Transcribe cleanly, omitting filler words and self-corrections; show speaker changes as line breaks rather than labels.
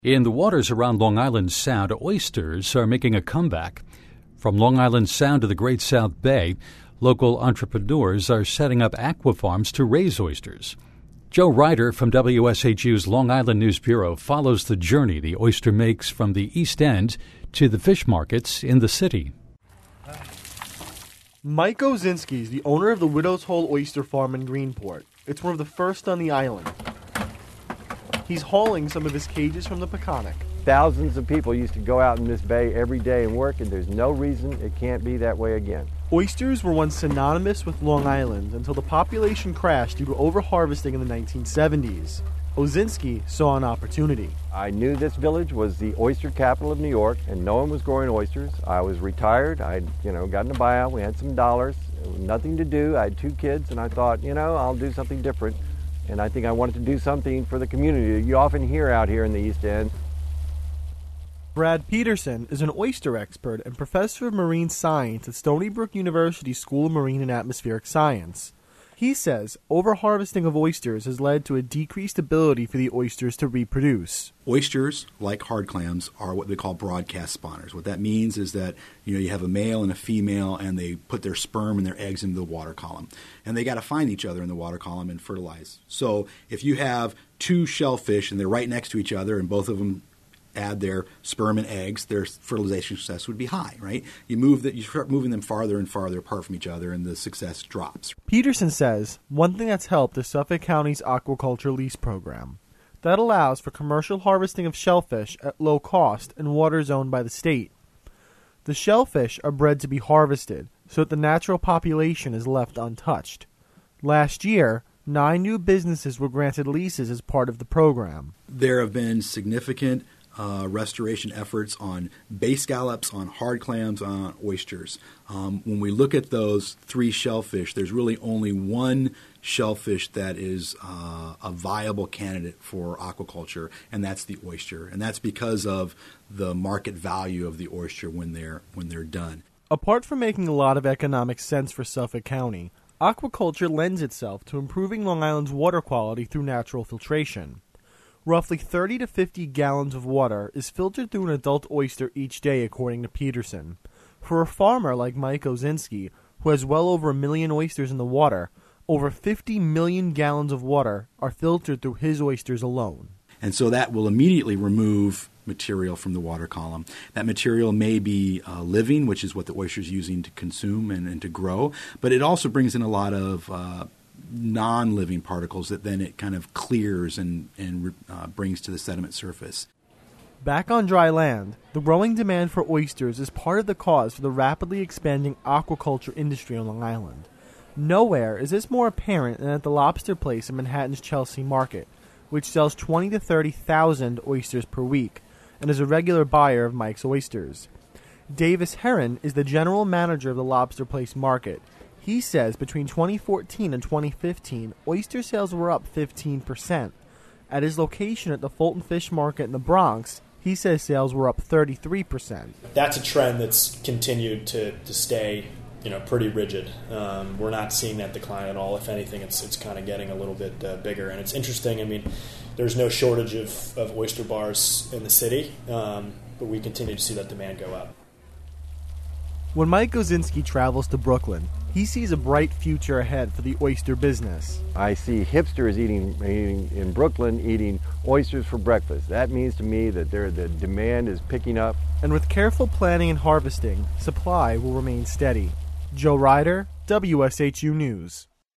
In the waters around Long Island Sound, oysters are making a comeback. From Long Island Sound to the Great South Bay, local entrepreneurs are setting up aqua farms to raise oysters. Joe Ryder from WSHU's Long Island News Bureau follows the journey the oyster makes from the East End to the fish markets in the city.
Mike Ozinski is the owner of the Widow's Hole Oyster Farm in Greenport. It's one of the first on the island. He's hauling some of his cages from the Peconic.
Thousands of people used to go out in this bay every day and work, and there's no reason it can't be that way again.
Oysters were once synonymous with Long Island until the population crashed due to overharvesting in the 1970s. Ozinski saw an opportunity.
I knew this village was the oyster capital of New York, and no one was growing oysters. I was retired. I'd gotten a buyout. We had some dollars. Nothing to do. I had 2 kids, and I thought, I'll do something different. And I think I wanted to do something for the community you often hear out here in the East End.
Brad Peterson is an oyster expert and professor of marine science at Stony Brook University School of Marine and Atmospheric Science. He says overharvesting of oysters has led to a decreased ability for the oysters to reproduce.
Oysters, like hard clams, are what they call broadcast spawners. What that means is that you have a male and a female, and they put their sperm and their eggs into the water column. And they got to find each other in the water column and fertilize. So if you have 2 shellfish and they're right next to each other and both of them add their sperm and eggs, their fertilization success would be high, right? You start moving them farther and farther apart from each other, and the success drops.
Peterson says one thing that's helped is Suffolk County's aquaculture lease program. That allows for commercial harvesting of shellfish at low cost in waters owned by the state. The shellfish are bred to be harvested so that the natural population is left untouched. Last year, 9 new businesses were granted leases as part of the program.
There have been significant restoration efforts on bay scallops, on hard clams, on oysters. When we look at those 3 shellfish, there's really only one shellfish that is a viable candidate for aquaculture, and that's the oyster. And that's because of the market value of the oyster when they're done.
Apart from making a lot of economic sense for Suffolk County, aquaculture lends itself to improving Long Island's water quality through natural filtration. Roughly 30 to 50 gallons of water is filtered through an adult oyster each day, according to Peterson. For a farmer like Mike Ozinski, who has well over 1 million oysters in the water, over 50 million gallons of water are filtered through his oysters alone.
And so that will immediately remove material from the water column. That material may be living, which is what the oyster is using to consume and to grow, but it also brings in a lot of non-living particles that then it kind of clears and brings to the sediment surface.
Back on dry land, the growing demand for oysters is part of the cause for the rapidly expanding aquaculture industry on Long Island. Nowhere is this more apparent than at the Lobster Place in Manhattan's Chelsea Market, which sells 20 to 30,000 oysters per week and is a regular buyer of Mike's oysters. Davis Herron is the general manager of the Lobster Place Market. He says between 2014 and 2015, oyster sales were up 15%. At his location at the Fulton Fish Market in the Bronx, he says sales were up 33%.
That's a trend that's continued to stay, pretty rigid. We're not seeing that decline at all. If anything, it's kind of getting a little bit bigger. And it's interesting. There's no shortage of oyster bars in the city, but we continue to see that demand go up.
When Mike Ozinski travels to Brooklyn, he sees a bright future ahead for the oyster business.
I see hipsters eating in Brooklyn eating oysters for breakfast. That means to me that the demand is picking up.
And with careful planning and harvesting, supply will remain steady. Joe Ryder, WSHU News.